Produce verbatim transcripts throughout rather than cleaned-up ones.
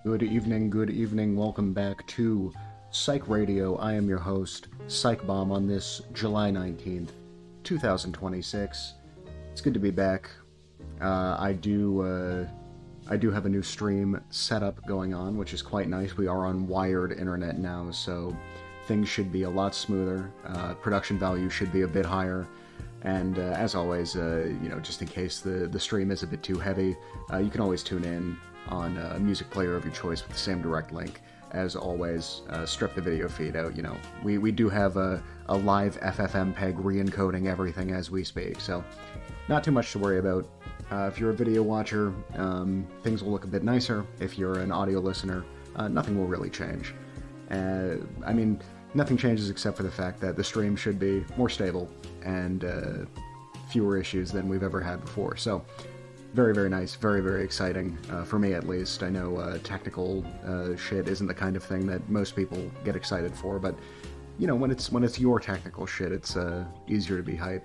Good evening, good evening. Welcome back to Psych Radio. I am your host, Psych Bomb, on this July nineteenth, twenty twenty-six. It's good to be back. Uh, I do uh, I do have a new stream setup going on, which is quite nice. We are on wired internet now, so things should be a lot smoother. Uh, production value should be a bit higher. And uh, as always, uh, you know, just in case the, the stream is a bit too heavy, uh, you can always tune in on a music player of your choice with the same direct link. As always, uh, strip the video feed out. You know, we, we do have a, a live F F M P E G re-encoding everything as we speak, so not too much to worry about. Uh, if you're a video watcher, um, things will look a bit nicer. If you're an audio listener, uh, nothing will really change. Uh, I mean, nothing changes except for the fact that the stream should be more stable and uh, fewer issues than we've ever had before. So, very, very nice, very, very exciting, uh, for me at least. I know uh, technical uh, shit isn't the kind of thing that most people get excited for, but, you know, when it's when it's your technical shit, it's uh, easier to be hyped.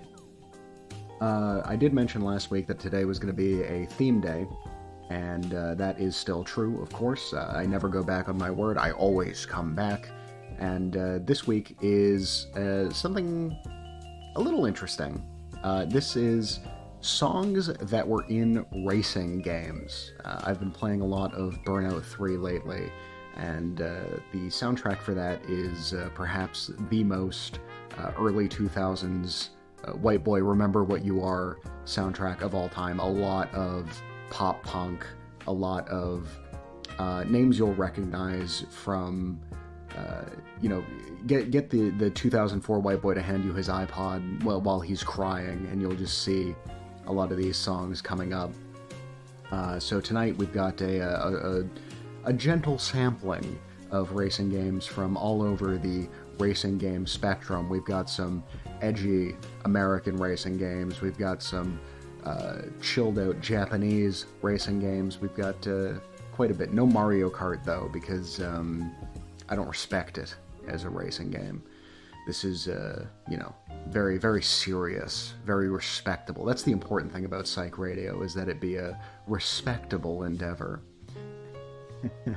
Uh, I did mention last week that today was going to be a theme day, and uh, that is still true, of course. Uh, I never go back on my word. I always come back. And uh, this week is uh, something a little interesting. Uh, this is songs that were in racing games. Uh, I've been playing a lot of Burnout three lately, and uh, the soundtrack for that is uh, perhaps the most uh, early two thousands uh, White Boy Remember What You Are soundtrack of all time. A lot of pop punk, a lot of uh, names you'll recognize from... Uh, you know, get get the, the two thousand four white boy to hand you his iPod while, while he's crying, and you'll just see a lot of these songs coming up. Uh, so tonight we've got a, a, a, a gentle sampling of racing games from all over the racing game spectrum. We've got some edgy American racing games. We've got some uh, chilled out Japanese racing games. We've got uh, quite a bit. No Mario Kart, though, because... Um, I don't respect it as a racing game. This is, uh, you know, very, very serious, very respectable. That's the important thing about Psych Radio, is that it be a respectable endeavor. But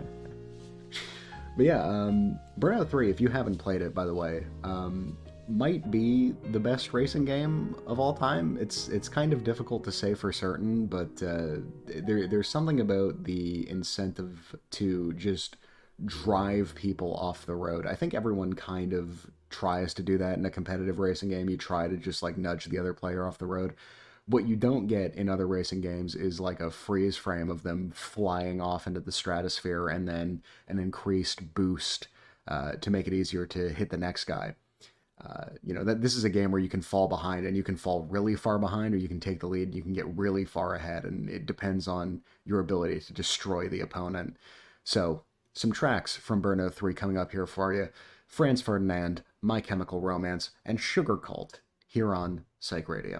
yeah, um, Burnout three, if you haven't played it, by the way, um, might be the best racing game of all time. It's it's kind of difficult to say for certain, but uh, there there's something about the incentive to just... drive people off the road. I think everyone kind of tries to do that in a competitive racing game. You try to just like nudge the other player off the road. What you don't get in other racing games is like a freeze frame of them flying off into the stratosphere and then an increased boost uh, to make it easier to hit the next guy. Uh, you know, that this is a game where you can fall behind, and you can fall really far behind, or you can take the lead and you can get really far ahead, and it depends on your ability to destroy the opponent. So some tracks from Burnout three coming up here for you. Franz Ferdinand, My Chemical Romance, and Sugar Cult here on Psych Radio.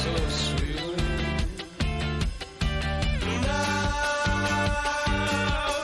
Now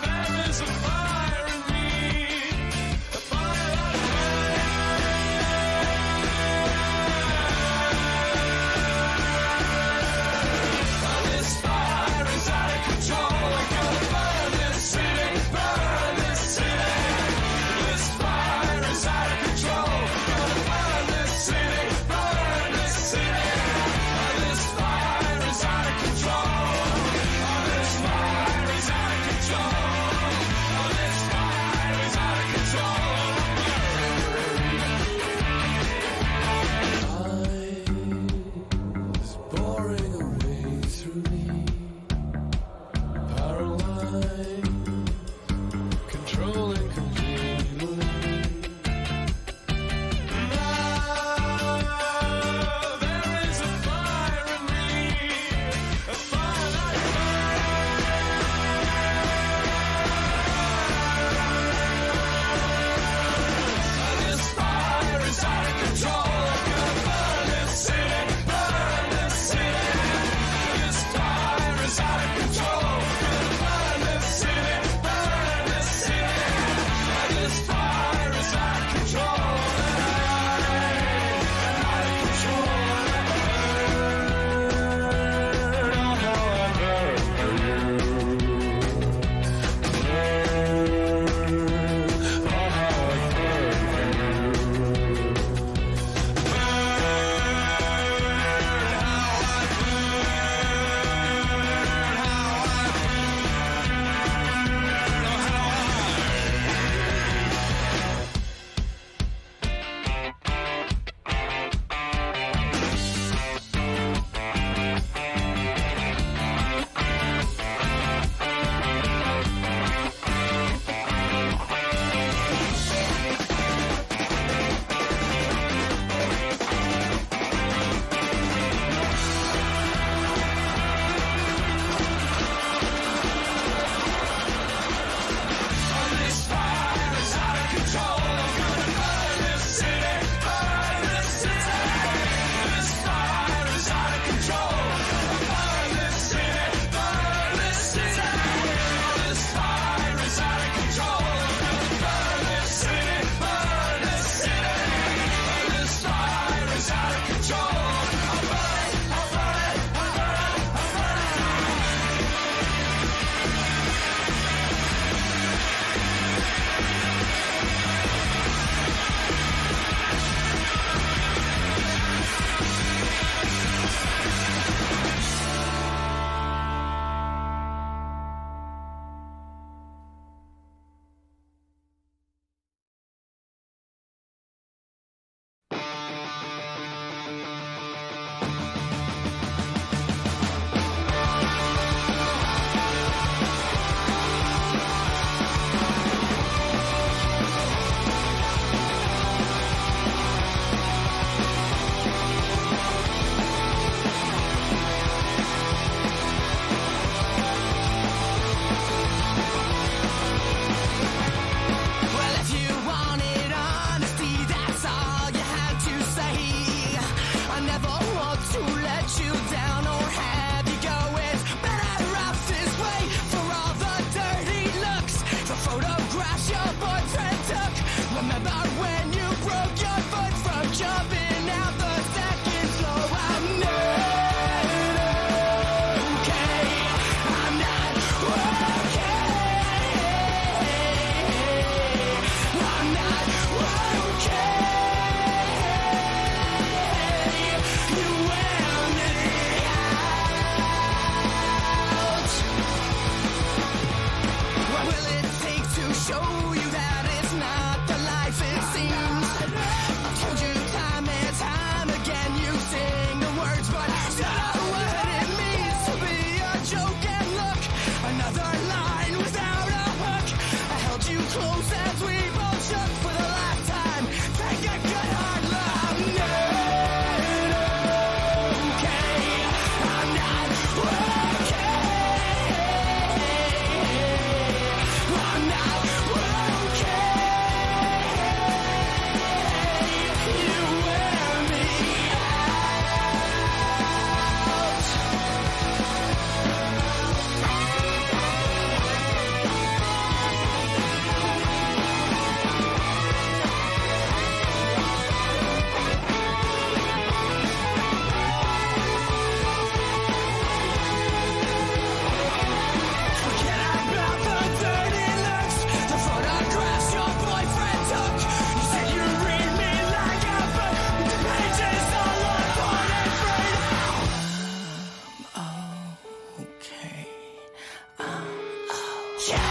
photographs your boyfriend took. Remember when you broke your foot from jumping out the second floor? I'm not okay. I'm not okay. I'm not okay. You wear me out. What will it take to show you that it's not the life it seems? I told you time and time again, you sing the words, but don't know what it means to be a joke. And look, another line without a hook. I held you close as we both shook for the last time. Take a good hard look. I'm not okay. I'm not okay. I'm not okay. You wear me out. Forget about the dirty looks, the photographs your boyfriend took. You said you read me like a book, the pages all look torn and frayed. I'm okay. I'm okay.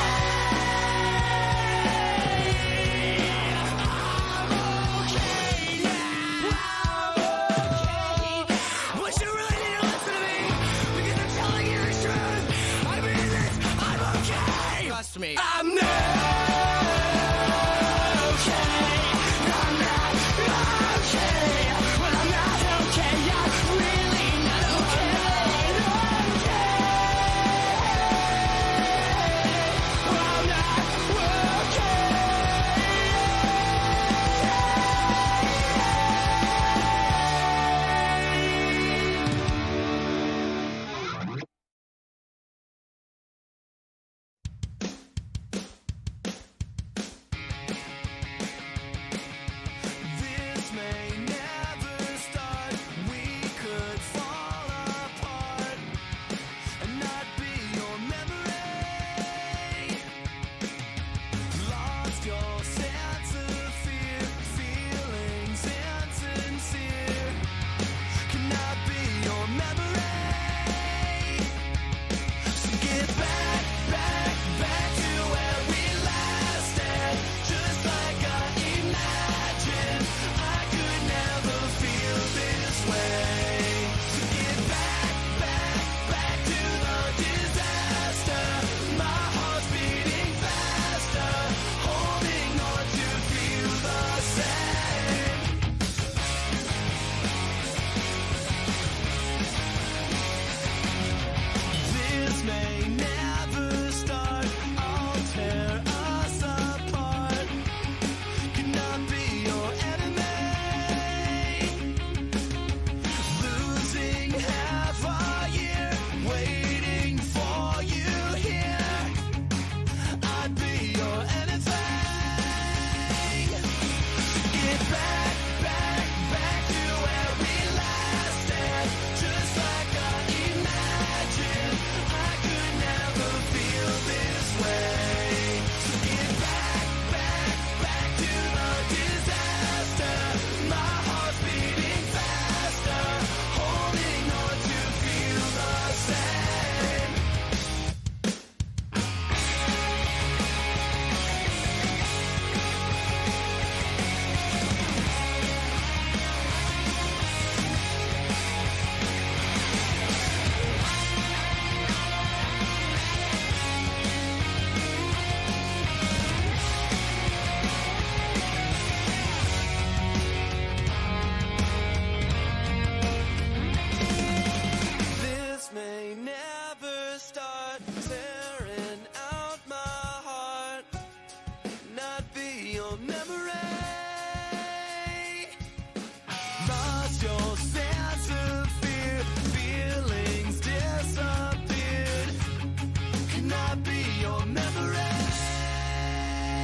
I'm okay now. I'm okay. But you really need to listen to me, because I'm telling you the truth. I mean this, I'm okay. Trust me. I'm not okay. I'm not okay. Well, I'm not okay. I'm really not okay. Okay. I'm not okay. This may never start. We could fall apart and not be your memory. Lost your sense of fear, feelings insincere. Cannot be your memory. So get back, back, back to where we lasted. Just like I imagined, I could never feel this way. So get back, back, back to the disaster. My heart's beating faster, holding on to feel the same. This may never start. I'll tear us apart. Cannot be your enemy. Losing half a year, waiting for you here. I'd be your anything. Get back, back, back to where we lasted. Just like I imagined, I could never feel this way. So get back, back, back to the disaster. My heart's beating faster, holding on to feel the same. This may never start. Tearing out my heart, not be your memory. Lost your sense of fear, feelings disappear. disappeared cannot be your memory.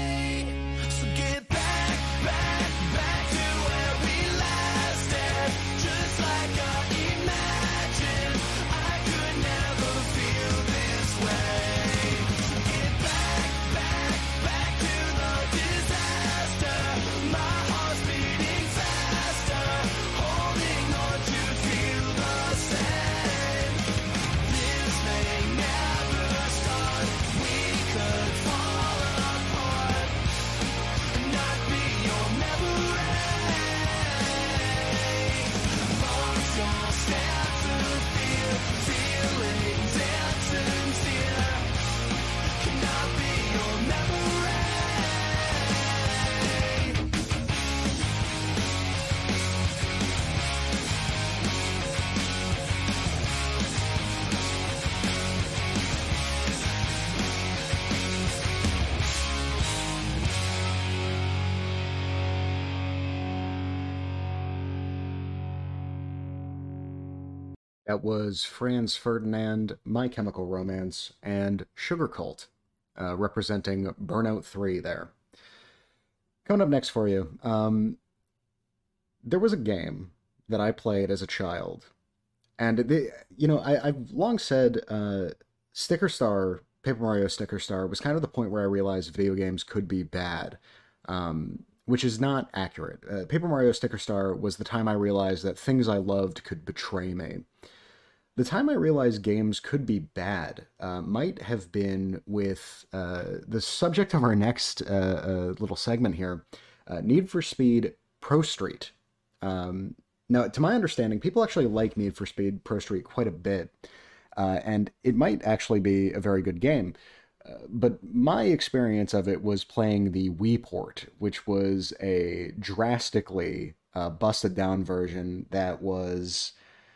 That was Franz Ferdinand, My Chemical Romance, and Sugar Cult, uh, representing Burnout three there. Coming up next for you, um, there was a game that I played as a child, and the, you know, I, I've long said uh, Sticker Star, Paper Mario Sticker Star, was kind of the point where I realized video games could be bad. Um, which is not accurate. Uh, Paper Mario Sticker Star was the time I realized that things I loved could betray me. The time I realized games could be bad uh, might have been with uh, the subject of our next uh, uh, little segment here, uh, Need for Speed Pro Street. Um, now, to my understanding, people actually like Need for Speed Pro Street quite a bit, uh, and it might actually be a very good game. Uh, but my experience of it was playing the Wii port, which was a drastically uh, busted down version that was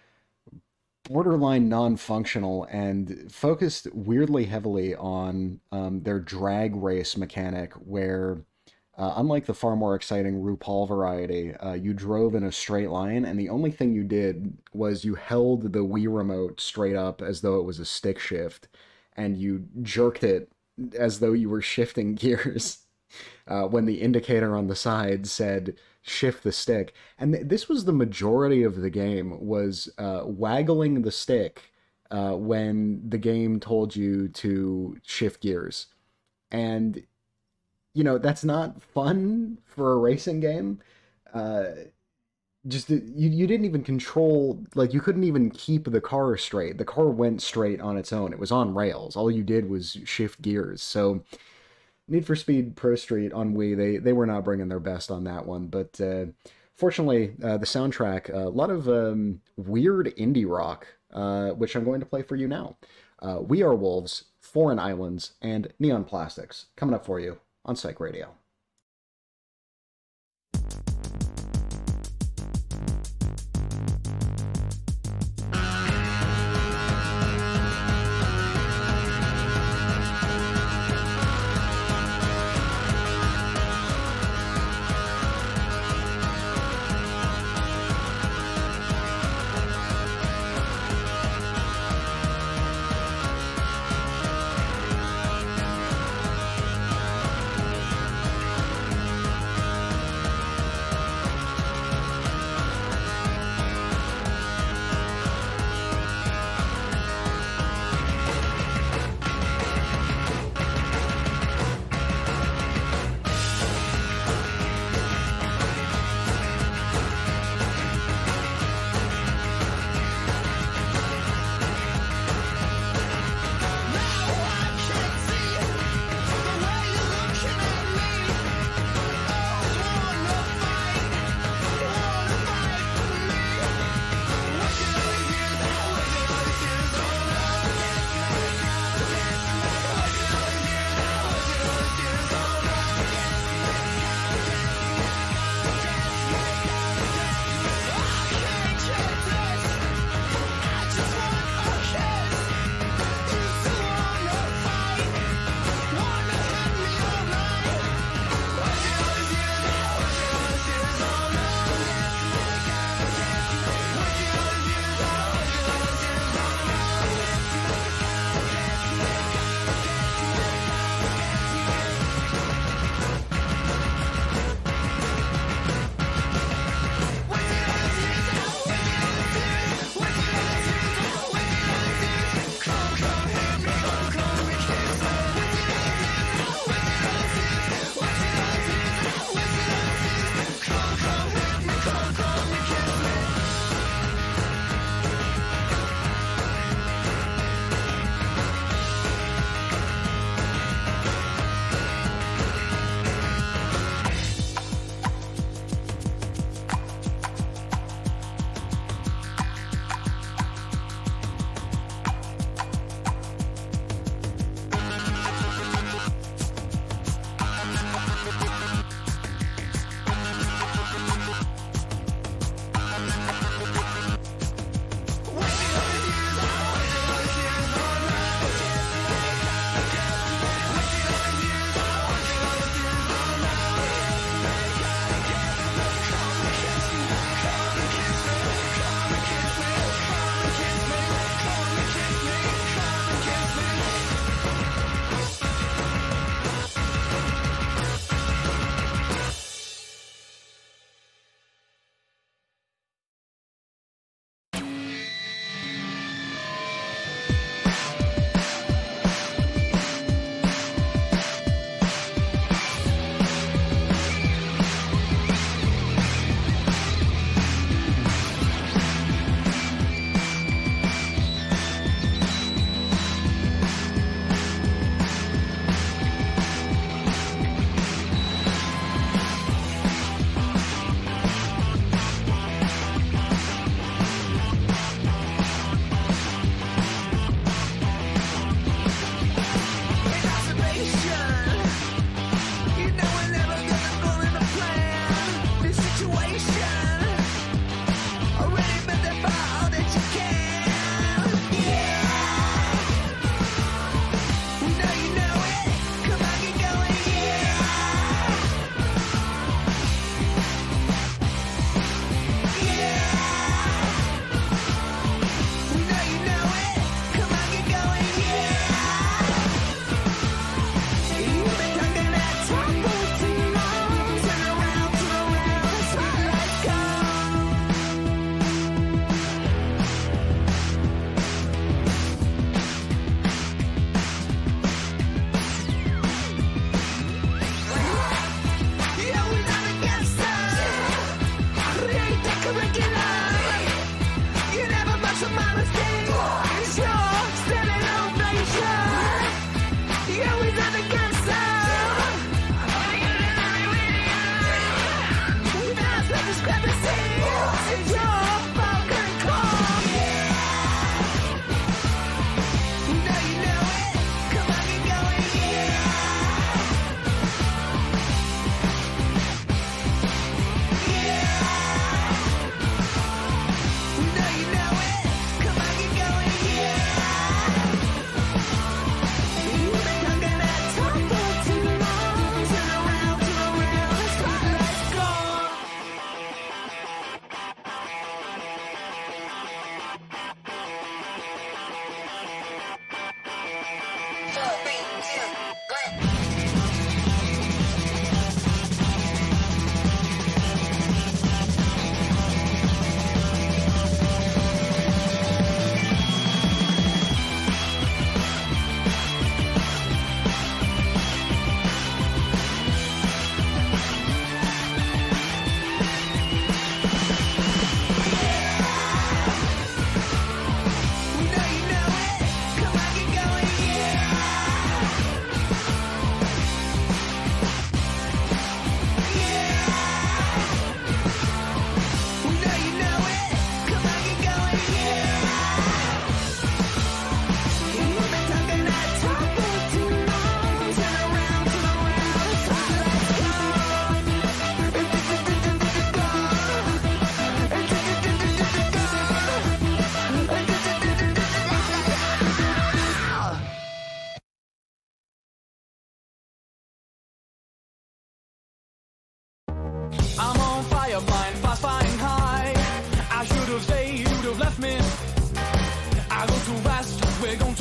borderline non-functional and focused weirdly heavily on um, their drag race mechanic, where uh, unlike the far more exciting RuPaul variety, uh, you drove in a straight line, and the only thing you did was you held the Wii remote straight up as though it was a stick shift, and you jerked it as though you were shifting gears uh, when the indicator on the side said shift the stick. And th- this was the majority of the game, was uh, waggling the stick uh, when the game told you to shift gears. And, you know, that's not fun for a racing game. Uh, just you, you didn't even control, like, you couldn't even keep the car straight. The car went straight on its own. It was on rails. All you did was shift gears. So Need for Speed Pro Street on Wii, they they were not bringing their best on that one. But uh, fortunately, uh, the soundtrack, uh, a lot of um, weird indie rock, uh, which I'm going to play for you now. Uh, We Are Wolves, Foreign Islands, and Neon Plastics, coming up for you on Psych Radio.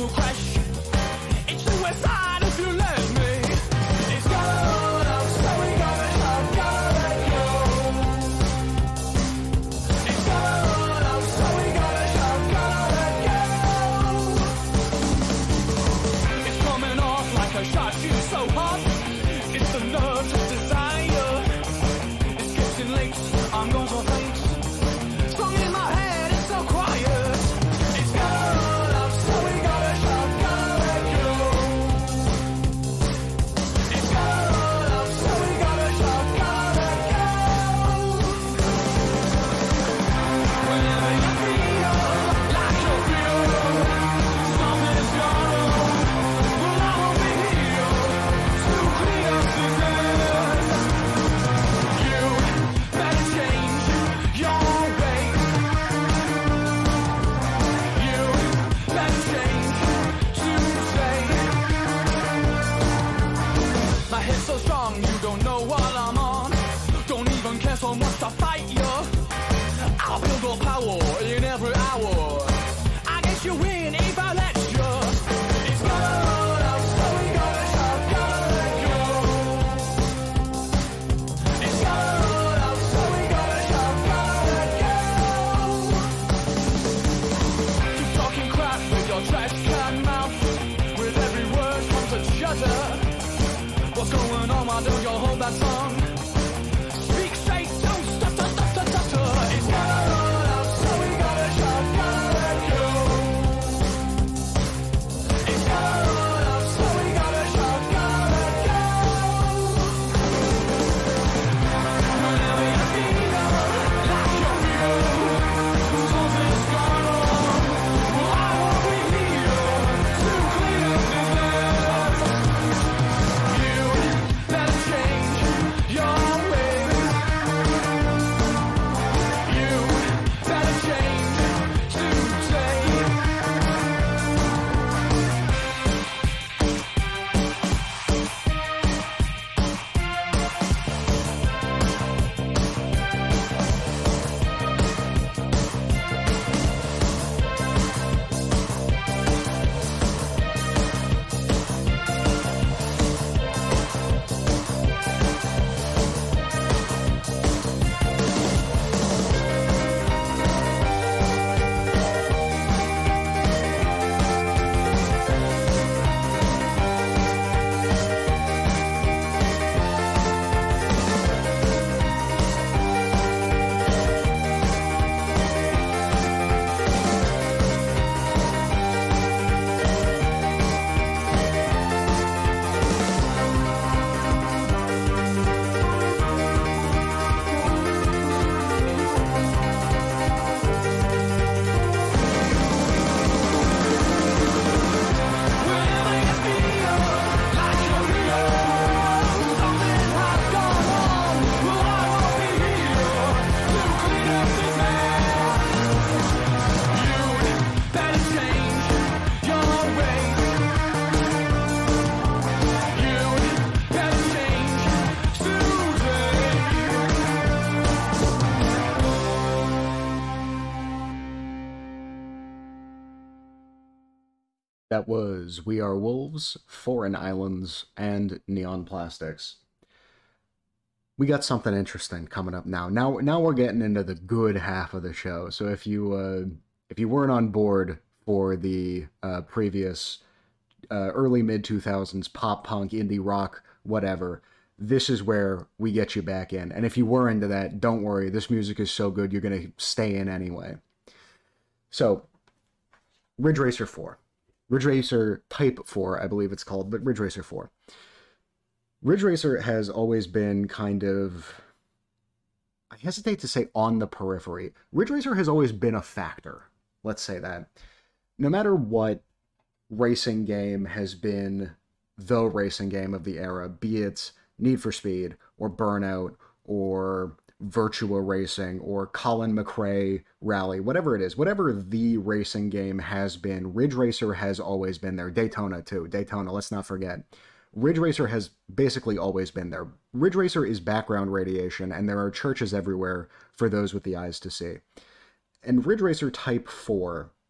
to crash into a side if you let me. It's gone up, so we gotta shove, gotta let go. It's gone up, so we gotta shove, gotta let go. It's coming off like a shot, she's so hot. It's the nerve to desire. It's getting late, I'm going to faint. Song in my head, it's so quiet. It's gone up, so we gotta shove, gotta let go. It's gone up, so we gotta shove, gotta let go. Whenever you feel like you feel something's gone wrong, well, I will be here to clean up this mess. You better change your ways. You better change today. My head's so strong, you don't know what I'm on. Don't even care so much to fight you. I'll build up power in every hour. I guess you win if I let you. It's gone up, so we gotta shove, gotta let go. It's gone up, so we gotta shove, gotta let go. Keep talking crap with your trash can mouth. With every word comes a shudder. What's going on? Why don't you hold that song? Speak straight, don't stutter, stutter, stutter. It's gone up, so we gotta shove, gotta let go. It's gone up, so we gotta shove, gotta let go. Whenever you feel like you feel something's gone wrong, well, I will be here to clean up this mess. You better change your ways. You better change today. Whenever you feel like you feel something has gone wrong, well, I will be here to clean up this mess. You better change your ways. You better change today. That was We Are Wolves, Foreign Islands, and Neon Plastics. We got something interesting coming up now. Now, now we're getting into the good half of the show. So if you uh, if you weren't on board for the uh, previous uh, early mid two thousands pop punk, indie rock, whatever, this is where we get you back in. And if you were into that, don't worry. This music is so good, you're gonna stay in anyway. So, Ridge Racer four. Ridge Racer Type four, I believe it's called, but Ridge Racer four. Ridge Racer has always been kind of, I hesitate to say on the periphery. Ridge Racer has always been a factor, let's say that. No matter what racing game has been the racing game of the era, be it Need for Speed, or Burnout, or Virtua Racing, or Colin McRae Rally, whatever it is, whatever the racing game has been, Ridge Racer has always been there. Daytona too. Daytona, let's not forget. Ridge Racer has basically always been there. Ridge Racer is background radiation, and there are churches everywhere for those with the eyes to see. And Ridge Racer Type four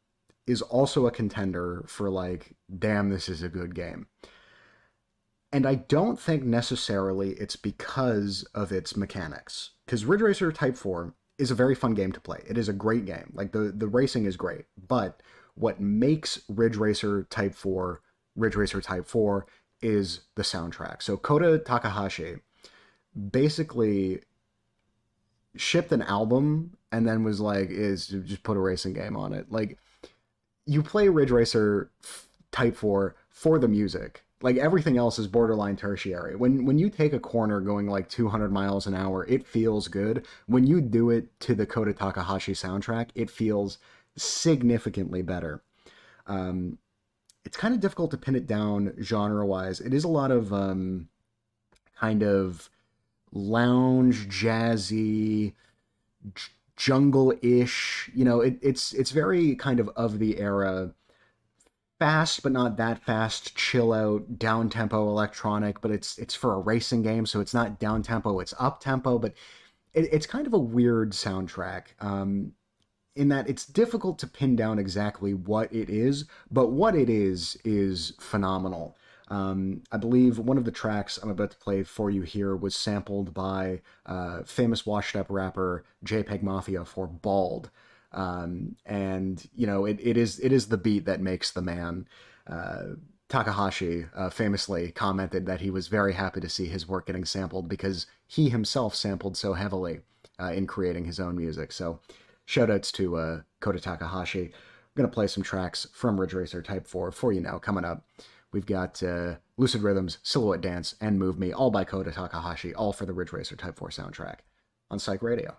is also a contender for like, damn, this is a good game. And I don't think necessarily it's because of its mechanics. Because Ridge Racer Type four is a very fun game to play. It is a great game. Like, the, the racing is great. But what makes Ridge Racer Type four Ridge Racer Type four is the soundtrack. So Kota Takahashi basically shipped an album and then was like, is just put a racing game on it. Like, you play Ridge Racer Type four for the music. Like, everything else is borderline tertiary. When when you take a corner going like two hundred miles an hour, it feels good. When you do it to the Kota Takahashi soundtrack, it feels significantly better. Um, it's kind of difficult to pin it down genre-wise. It is a lot of um, kind of lounge, jazzy, j- jungle-ish. You know, it, it's it's very kind of of the era. Fast, but not that fast, chill out, down-tempo electronic, but it's it's for a racing game, so it's not down-tempo, it's up-tempo, but it, it's kind of a weird soundtrack, um, in that it's difficult to pin down exactly what it is, but what it is is phenomenal. Um, I believe one of the tracks I'm about to play for you here was sampled by uh, famous washed-up rapper JPEG Mafia for Bald. Um, and you know, it, it is it is the beat that makes the man. Uh, Takahashi uh, famously commented that he was very happy to see his work getting sampled because he himself sampled so heavily uh, in creating his own music. So, shoutouts to uh, Kota Takahashi. I'm gonna play some tracks from Ridge Racer Type four for you now. Coming up, we've got uh, Lucid Rhythms, Silhouette Dance, and Move Me, all by Kota Takahashi, all for the Ridge Racer Type four soundtrack on Psych Radio.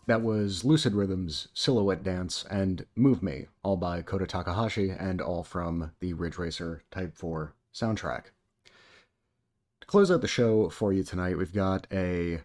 That was Lucid Rhythm's Silhouette Dance and Move Me, all by Kota Takahashi and all from the Ridge Racer Type four soundtrack. To close out the show for you tonight, we've got a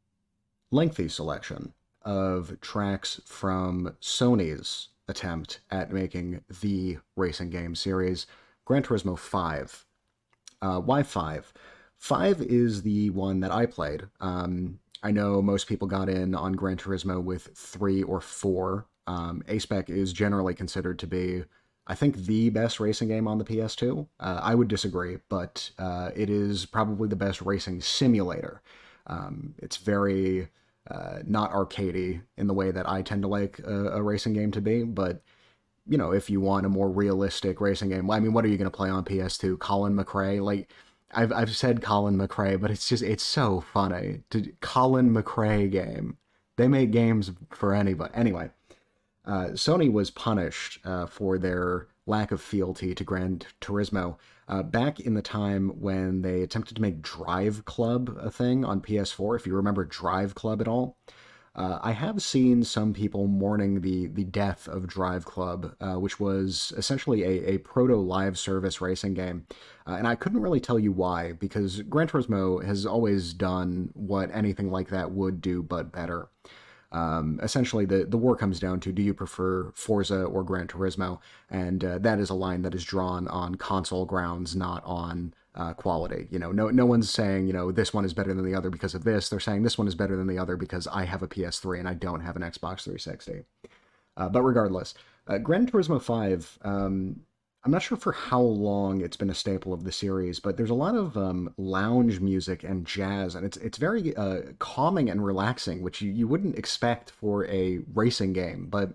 lengthy selection of tracks from Sony's attempt at making the racing game series, Gran Turismo five. Uh, why five? five is the one that I played. Um, I know most people got in on Gran Turismo with three or four. Um, A-Spec is generally considered to be, I think, the best racing game on the P S two. Uh, I would disagree, but uh, it is probably the best racing simulator. Um, it's very uh, not arcadey in the way that I tend to like a, a racing game to be, but you know, if you want a more realistic racing game, I mean, what are you going to play on P S two? Colin McRae? Like, I've I've said Colin McRae, but it's just, it's so funny. To, Colin McRae game. They make games for anybody. Anyway, uh, Sony was punished uh, for their lack of fealty to Gran Turismo uh, back in the time when they attempted to make Drive Club a thing on P S four, if you remember Drive Club at all. Uh, I have seen some people mourning the the death of Drive Club, uh, which was essentially a, a proto-live service racing game. Uh, and I couldn't really tell you why, because Gran Turismo has always done what anything like that would do, but better. Um, essentially, the, the war comes down to, do you prefer Forza or Gran Turismo? And uh, that is a line that is drawn on console grounds, not on uh, quality. You know, no no one's saying, you know, this one is better than the other because of this. They're saying this one is better than the other because I have a P S three and I don't have an Xbox three sixty. Uh, but regardless, uh, Gran Turismo five, um, I'm not sure for how long it's been a staple of the series, but there's a lot of um, lounge music and jazz, and it's it's very uh, calming and relaxing, which you, you wouldn't expect for a racing game. But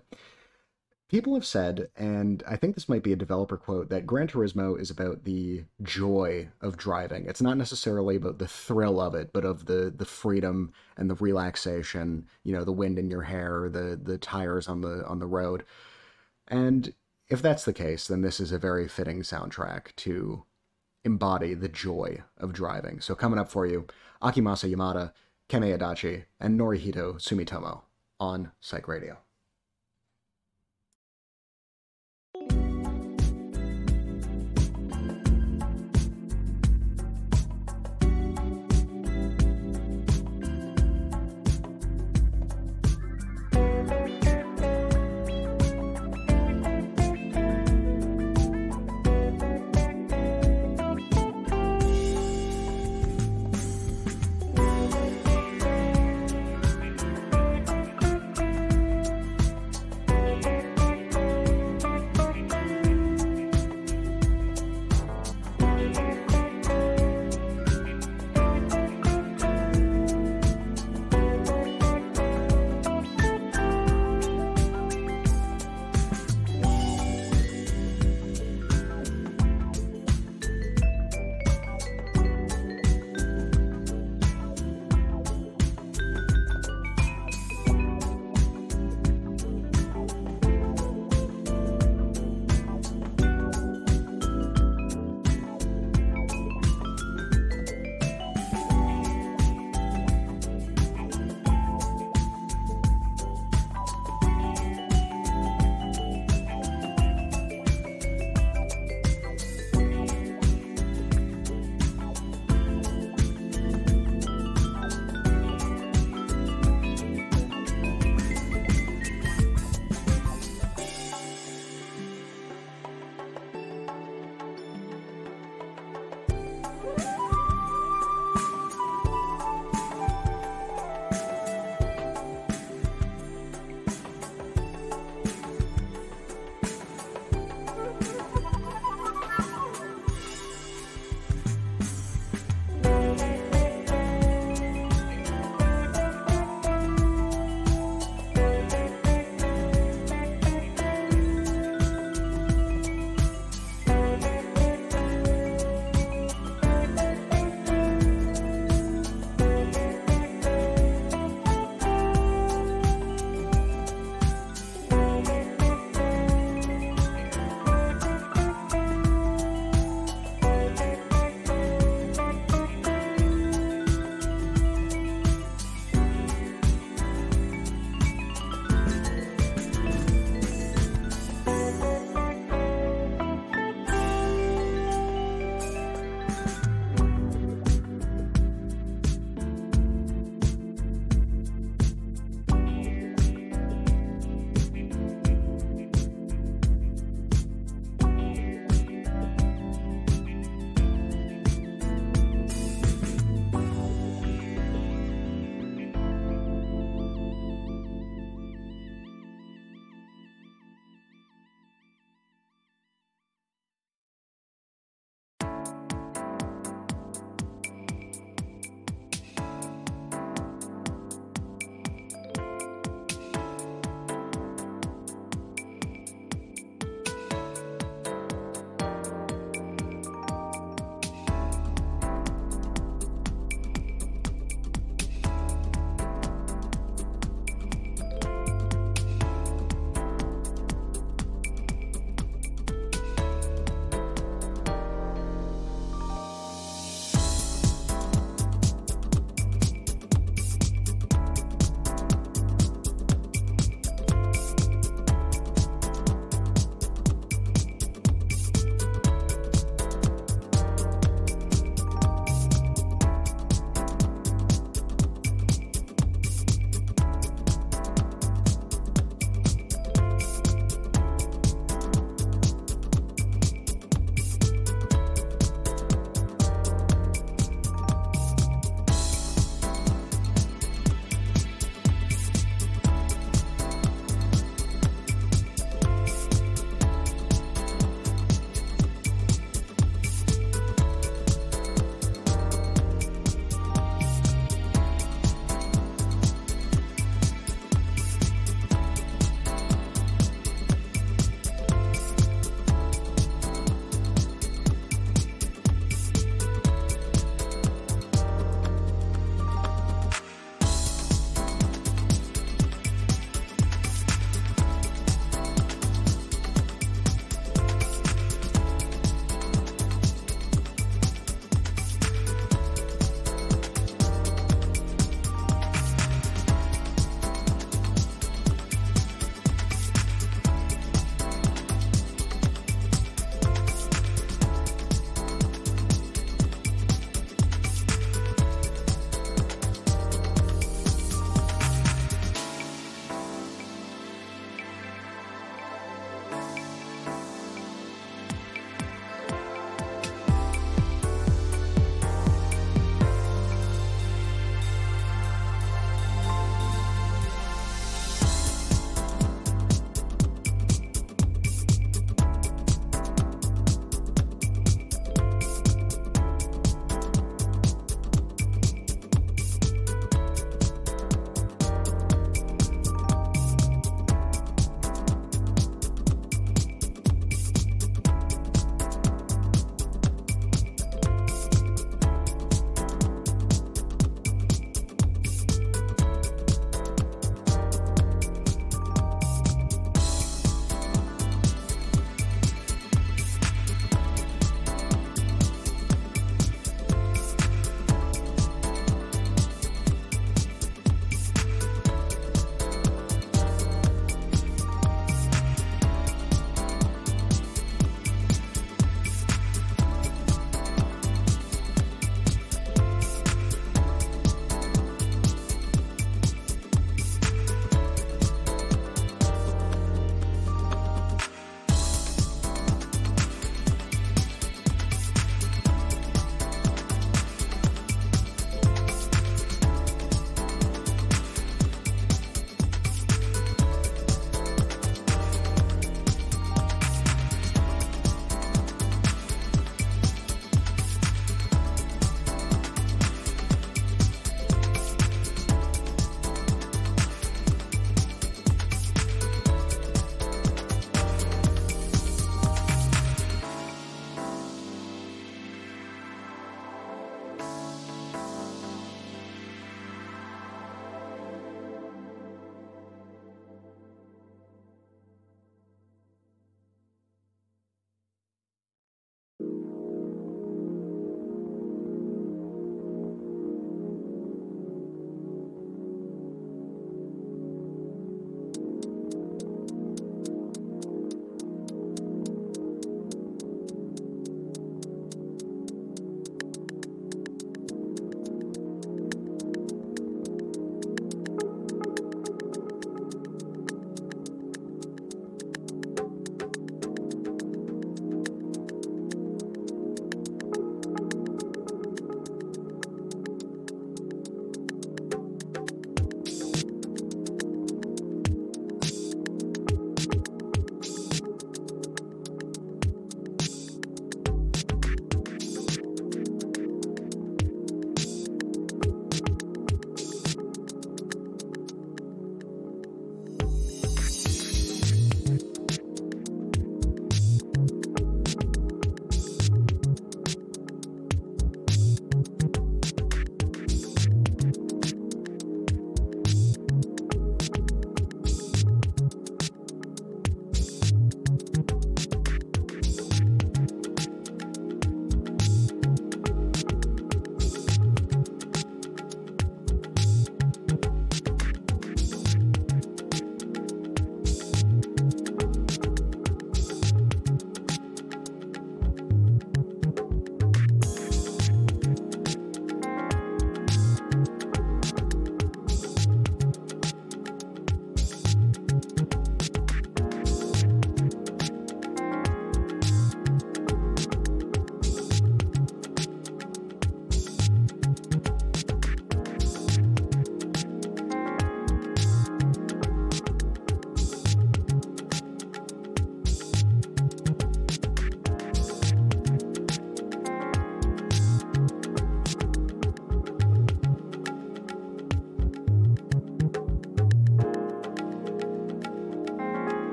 people have said, and I think this might be a developer quote, that Gran Turismo is about the joy of driving. It's not necessarily about the thrill of it, but of the the freedom and the relaxation, you know, the wind in your hair, the the tires on the on the road. And if that's the case, then this is a very fitting soundtrack to embody the joy of driving. So coming up for you, Akimasa Yamada, Kemi Adachi, and Norihito Sumitomo on Psych Radio.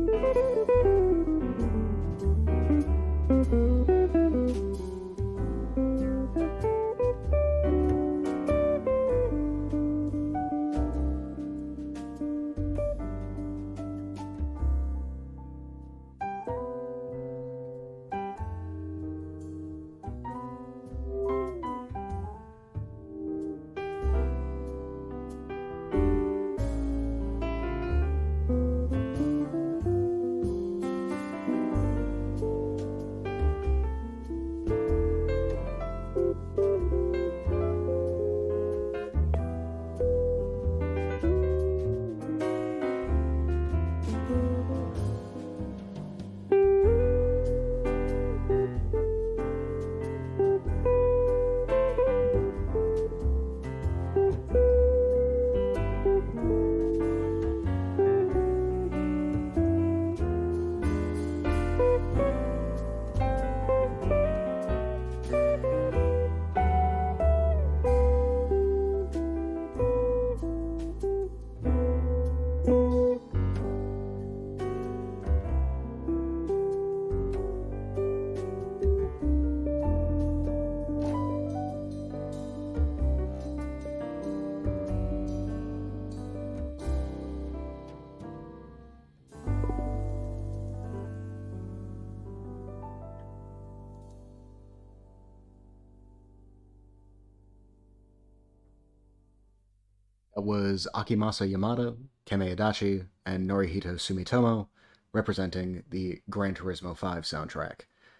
That was Akimasa Yamada, Kame Adachi, and Norihito Sumitomo, representing the Gran Turismo five soundtrack.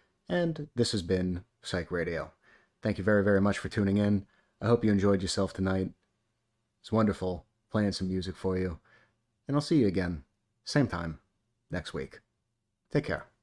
And this has been Psych Radio. Thank you very, very much for tuning in. I hope you enjoyed yourself tonight. It's wonderful playing some music for you. And I'll see you again, same time, next week. Take care.